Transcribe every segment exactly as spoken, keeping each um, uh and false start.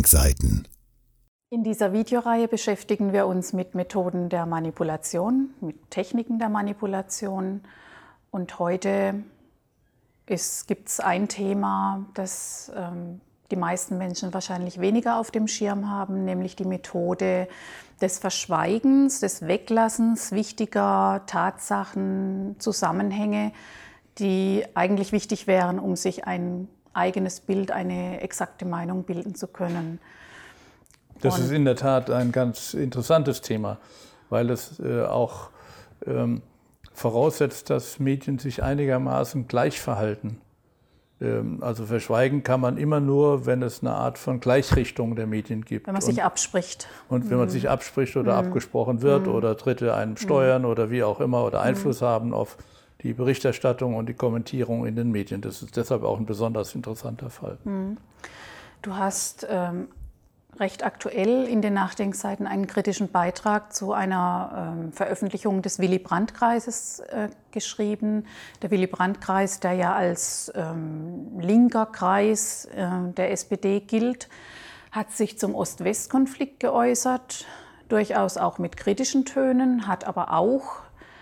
Nachdenkseiten. In dieser Videoreihe beschäftigen wir uns mit Methoden der Manipulation, mit Techniken der Manipulation. Und heute gibt es ein Thema, das ähm, die meisten Menschen wahrscheinlich weniger auf dem Schirm haben, nämlich die Methode des Verschweigens, des Weglassens wichtiger Tatsachen, Zusammenhänge, die eigentlich wichtig wären, um sich ein eigenes Bild, eine exakte Meinung bilden zu können. Das ist in der Tat ein ganz interessantes Thema, weil es äh, auch ähm, voraussetzt, dass Medien sich einigermaßen gleich verhalten. Ähm, also verschweigen kann man immer nur, wenn es eine Art von Gleichrichtung der Medien gibt. Wenn man sich und, abspricht. Und wenn man sich abspricht oder mhm. abgesprochen wird mhm. oder Dritte einem steuern mhm. oder wie auch immer oder Einfluss mhm. haben auf die Berichterstattung und die Kommentierung in den Medien. Das ist deshalb auch ein besonders interessanter Fall. Mhm. Du hast ähm, recht aktuell in den Nachdenkseiten einen kritischen Beitrag zu einer ähm, Veröffentlichung des Willy-Brandt-Kreises äh, geschrieben. Der Willy-Brandt-Kreis, der ja als ähm, linker Kreis äh, der S P D gilt, hat sich zum Ost-West-Konflikt geäußert, durchaus auch mit kritischen Tönen, hat aber auch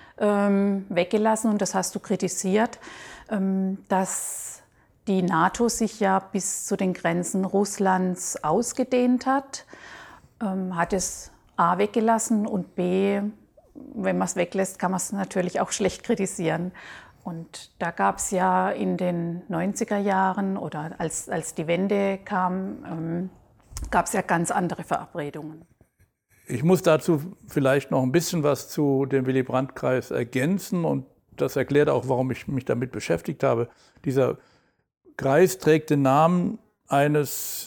ähm, weggelassen, und das hast du kritisiert, ähm, dass die NATO sich ja bis zu den Grenzen Russlands ausgedehnt hat, ähm, hat es A weggelassen und B, wenn man es weglässt, kann man es natürlich auch schlecht kritisieren. Und da gab es ja in den neunziger Jahren oder als, als die Wende kam, ähm, gab es ja ganz andere Verabredungen. Ich muss dazu vielleicht noch ein bisschen was zu dem Willy-Brandt-Kreis ergänzen, und das erklärt auch, warum ich mich damit beschäftigt habe. Dieser Kreis trägt den Namen eines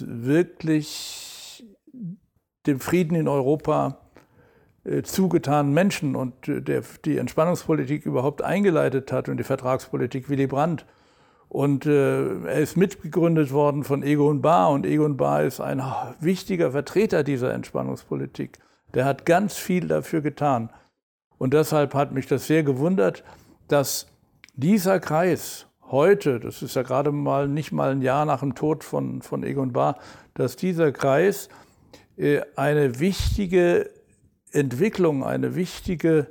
wirklich dem Frieden in Europa äh, zugetanen Menschen und äh, der die Entspannungspolitik überhaupt eingeleitet hat und die Vertragspolitik, Willy Brandt. Und äh, er ist mitgegründet worden von Egon Bahr, und Egon Bahr ist ein wichtiger Vertreter dieser Entspannungspolitik. Der hat ganz viel dafür getan. Und deshalb hat mich das sehr gewundert, dass dieser Kreis heute, das ist ja gerade mal nicht mal ein Jahr nach dem Tod von, von Egon Bahr, dass dieser Kreis äh, eine wichtige Entwicklung, eine wichtige,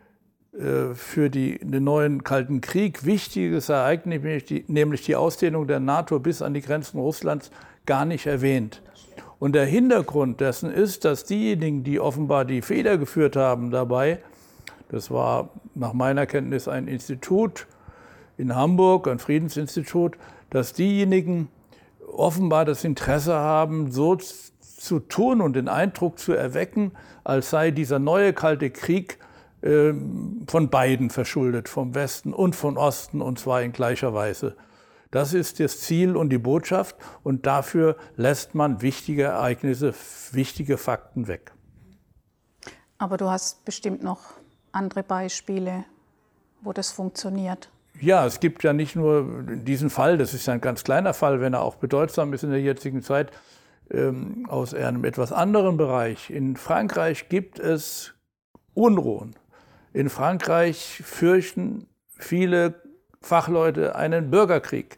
äh, für die, den neuen Kalten Krieg, wichtiges Ereignis, nämlich die, nämlich die Ausdehnung der NATO bis an die Grenzen Russlands, gar nicht erwähnt. Und der Hintergrund dessen ist, dass diejenigen, die offenbar die Feder geführt haben dabei, das war nach meiner Kenntnis ein Institut in Hamburg, ein Friedensinstitut, dass diejenigen offenbar das Interesse haben, so zu tun und den Eindruck zu erwecken, als sei dieser neue Kalte Krieg äh, von beiden verschuldet, vom Westen und vom Osten, und zwar in gleicher Weise. Das ist das Ziel und die Botschaft, und dafür lässt man wichtige Ereignisse, wichtige Fakten weg. Aber du hast bestimmt noch andere Beispiele, wo das funktioniert. Ja, es gibt ja nicht nur diesen Fall, das ist ja ein ganz kleiner Fall, wenn er auch bedeutsam ist in der jetzigen Zeit, ähm, aus einem etwas anderen Bereich. In Frankreich gibt es Unruhen. In Frankreich fürchten viele Fachleute einen Bürgerkrieg.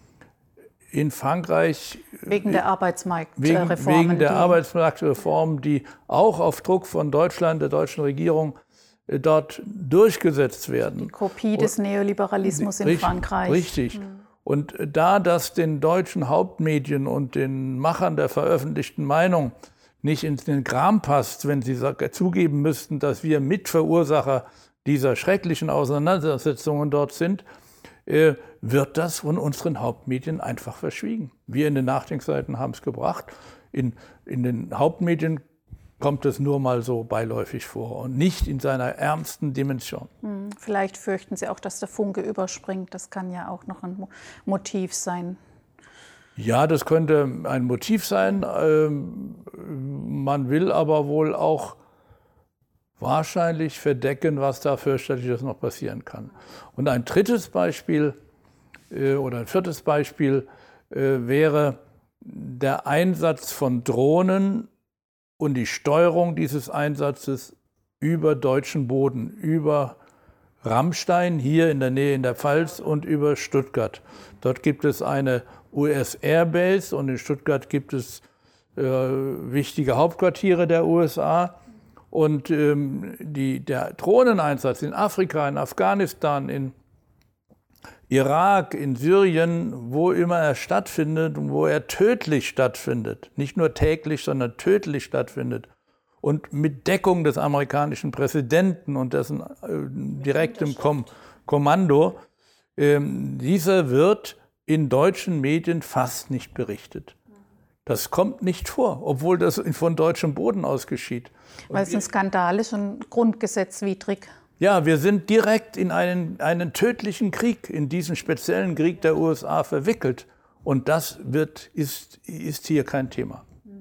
In Frankreich wegen der Arbeitsmarktreformen, wegen, wegen der die Arbeitsmarktreformen, die auch auf Druck von Deutschland, der deutschen Regierung, dort durchgesetzt werden. Die Kopie des Neoliberalismus in richtig, Frankreich. Richtig. Mhm. Und da das den deutschen Hauptmedien und den Machern der veröffentlichten Meinung nicht in den Kram passt, wenn sie zugeben müssten, dass wir Mitverursacher dieser schrecklichen Auseinandersetzungen dort sind, äh, wird das von unseren Hauptmedien einfach verschwiegen. Wir in den Nachdenkseiten haben es gebracht. In, in den Hauptmedien kommt es nur mal so beiläufig vor und nicht in seiner ärmsten Dimension. Vielleicht fürchten Sie auch, dass der Funke überspringt. Das kann ja auch noch ein Motiv sein. Ja, das könnte ein Motiv sein. Man will aber wohl auch wahrscheinlich verdecken, was da fürchterliches noch passieren kann. Und ein drittes Beispiel oder ein viertes Beispiel wäre der Einsatz von Drohnen und die Steuerung dieses Einsatzes über deutschen Boden, über Rammstein, hier in der Nähe in der Pfalz, und über Stuttgart. Dort gibt es eine U S Airbase und in Stuttgart gibt es äh, wichtige Hauptquartiere der U S A. Und ähm, die, der Drohneneinsatz in Afrika, in Afghanistan, in Irak, in Syrien, wo immer er stattfindet und wo er tödlich stattfindet, nicht nur täglich, sondern tödlich stattfindet und mit Deckung des amerikanischen Präsidenten und dessen äh, direktem Kom Kommando, ähm, dieser wird in deutschen Medien fast nicht berichtet. Das kommt nicht vor, obwohl das von deutschem Boden aus geschieht. Weil es ein Skandal ist und grundgesetzwidrig. Ja, wir sind direkt in einen, einen tödlichen Krieg, in diesen speziellen Krieg der U S A verwickelt. Und das wird, ist, ist hier kein Thema.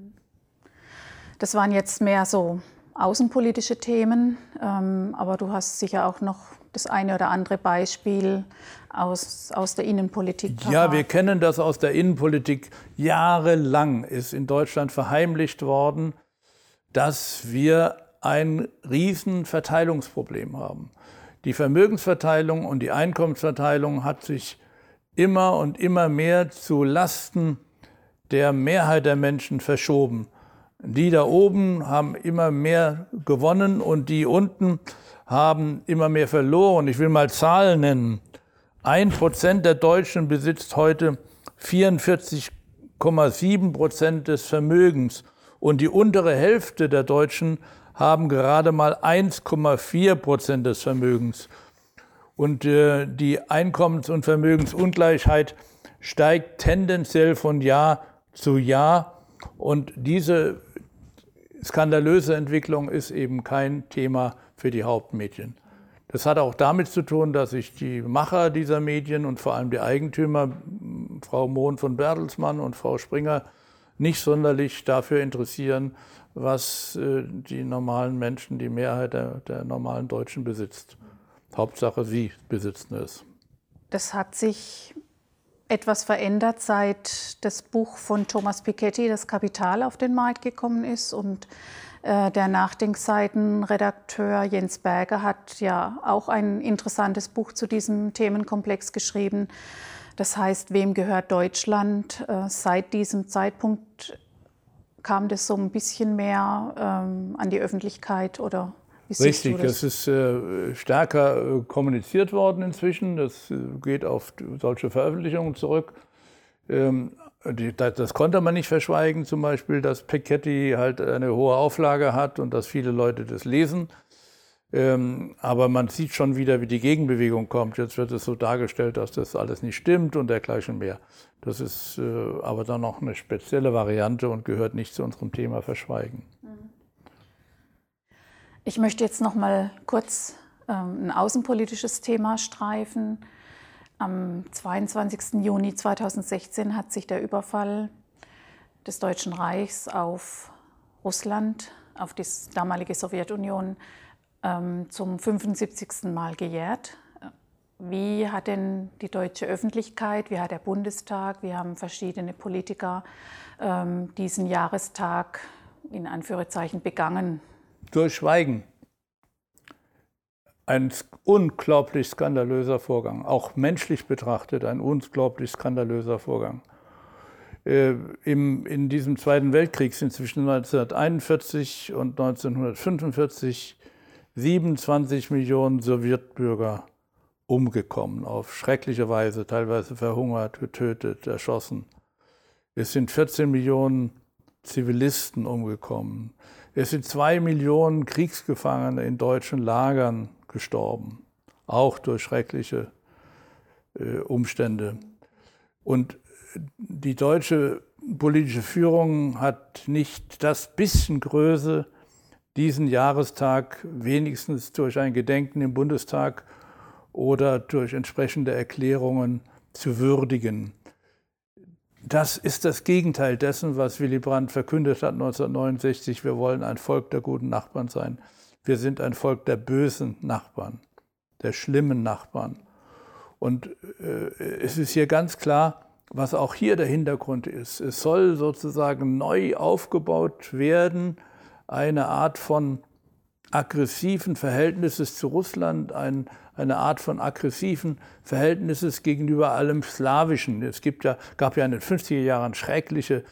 Das waren jetzt mehr so außenpolitische Themen, ähm, aber du hast sicher auch noch das eine oder andere Beispiel aus, aus der Innenpolitik parat. Ja, wir kennen das aus der Innenpolitik. Jahrelang ist in Deutschland verheimlicht worden, dass wir ein Riesenverteilungsproblem haben. Die Vermögensverteilung und die Einkommensverteilung hat sich immer und immer mehr zu Lasten der Mehrheit der Menschen verschoben. Die da oben haben immer mehr gewonnen und die unten haben immer mehr verloren. Ich will mal Zahlen nennen. Ein Prozent der Deutschen besitzt heute vierundvierzig Komma sieben Prozent des Vermögens und die untere Hälfte der Deutschen haben gerade mal eins Komma vier Prozent des Vermögens. Und äh, die Einkommens- und Vermögensungleichheit steigt tendenziell von Jahr zu Jahr. Und diese skandalöse Entwicklung ist eben kein Thema für die Hauptmedien. Das hat auch damit zu tun, dass sich die Macher dieser Medien und vor allem die Eigentümer, Frau Mohn von Bertelsmann und Frau Springer, nicht sonderlich dafür interessieren, was äh, die normalen Menschen, die Mehrheit der, der normalen Deutschen besitzt. Hauptsache, sie besitzen es. Das hat sich etwas verändert, seit das Buch von Thomas Piketty, Das Kapital, auf den Markt gekommen ist. Und äh, der Nachdenkseiten-Redakteur Jens Berger hat ja auch ein interessantes Buch zu diesem Themenkomplex geschrieben. Das heißt, wem gehört Deutschland? Äh, seit diesem Zeitpunkt kam das so ein bisschen mehr ähm, an die Öffentlichkeit, oder wie siehst Richtig, du das? es ist äh, stärker äh, kommuniziert worden inzwischen. Das äh, geht auf solche Veröffentlichungen zurück. Ähm, die, das, das konnte man nicht verschweigen, zum Beispiel, dass Piketty halt eine hohe Auflage hat und dass viele Leute das lesen. Ähm, aber man sieht schon wieder, wie die Gegenbewegung kommt. Jetzt wird es so dargestellt, dass das alles nicht stimmt und dergleichen mehr. Das ist äh, aber dann noch eine spezielle Variante und gehört nicht zu unserem Thema Verschweigen. Ich möchte jetzt noch mal kurz ähm, ein außenpolitisches Thema streifen. Am zweiundzwanzigsten Juni zweitausendsechzehn hat sich der Überfall des Deutschen Reichs auf Russland, auf die damalige Sowjetunion, ähm, zum fünfundsiebzigsten Mal gejährt. Wie hat denn die deutsche Öffentlichkeit, wie hat der Bundestag, wie haben verschiedene Politiker ähm, diesen Jahrestag in Anführungszeichen begangen? Durch Schweigen. Ein unglaublich skandalöser Vorgang, auch menschlich betrachtet ein unglaublich skandalöser Vorgang. Äh, im, in diesem Zweiten Weltkrieg sind zwischen neunzehnhunderteinundvierzig und neunzehnhundertfünfundvierzig siebenundzwanzig Millionen Sowjetbürger umgekommen, auf schreckliche Weise, teilweise verhungert, getötet, erschossen. Es sind vierzehn Millionen Zivilisten umgekommen. Es sind zwei Millionen Kriegsgefangene in deutschen Lagern gestorben, auch durch schreckliche äh, Umstände. Und die deutsche politische Führung hat nicht das bisschen Größe, diesen Jahrestag wenigstens durch ein Gedenken im Bundestag oder durch entsprechende Erklärungen zu würdigen. Das ist das Gegenteil dessen, was Willy Brandt verkündet hat neunzehnhundertneunundsechzig. Wir wollen ein Volk der guten Nachbarn sein. Wir sind ein Volk der bösen Nachbarn, der schlimmen Nachbarn. Und äh, es ist hier ganz klar, was auch hier der Hintergrund ist. Es soll sozusagen neu aufgebaut werden, eine Art von aggressiven Verhältnisses zu Russland, ein, eine Art von aggressiven Verhältnisses gegenüber allem Slawischen. Es gibt ja, gab ja in den fünfziger Jahren schreckliche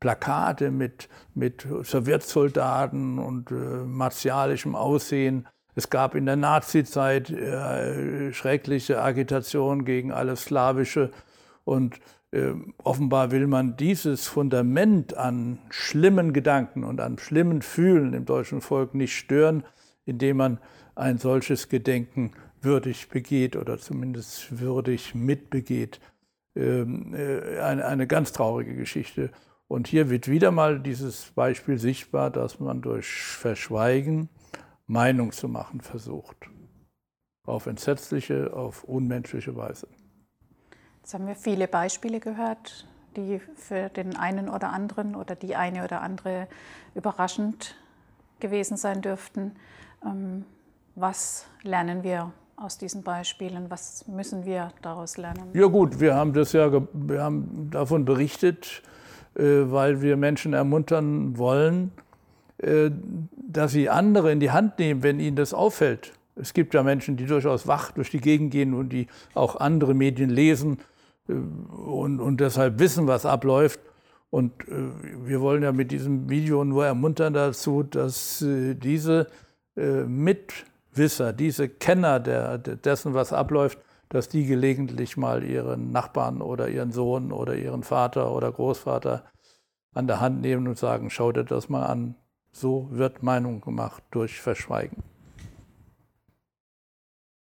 Plakate mit, mit Sowjetsoldaten und äh, martialischem Aussehen. Es gab in der Nazizeit äh, schreckliche Agitation gegen alles Slawische. Und äh, offenbar will man dieses Fundament an schlimmen Gedanken und an schlimmen Fühlen im deutschen Volk nicht stören, indem man ein solches Gedenken würdig begeht oder zumindest würdig mitbegeht. Ähm, äh, eine, eine ganz traurige Geschichte. Und hier wird wieder mal dieses Beispiel sichtbar, dass man durch Verschweigen Meinung zu machen versucht. Auf entsetzliche, auf unmenschliche Weise. Jetzt haben wir viele Beispiele gehört, die für den einen oder anderen oder die eine oder andere überraschend gewesen sein dürften. Was lernen wir aus diesen Beispielen? Was müssen wir daraus lernen? Ja gut, wir haben das ja, wir haben davon berichtet, weil wir Menschen ermuntern wollen, dass sie andere in die Hand nehmen, wenn ihnen das auffällt. Es gibt ja Menschen, die durchaus wach durch die Gegend gehen und die auch andere Medien lesen und, und deshalb wissen, was abläuft. Und wir wollen ja mit diesem Video nur ermuntern dazu, dass diese Mitwisser, diese Kenner der, dessen, was abläuft, dass die gelegentlich mal ihren Nachbarn oder ihren Sohn oder ihren Vater oder Großvater an der Hand nehmen und sagen, schau dir das mal an. So wird Meinung gemacht durch Verschweigen.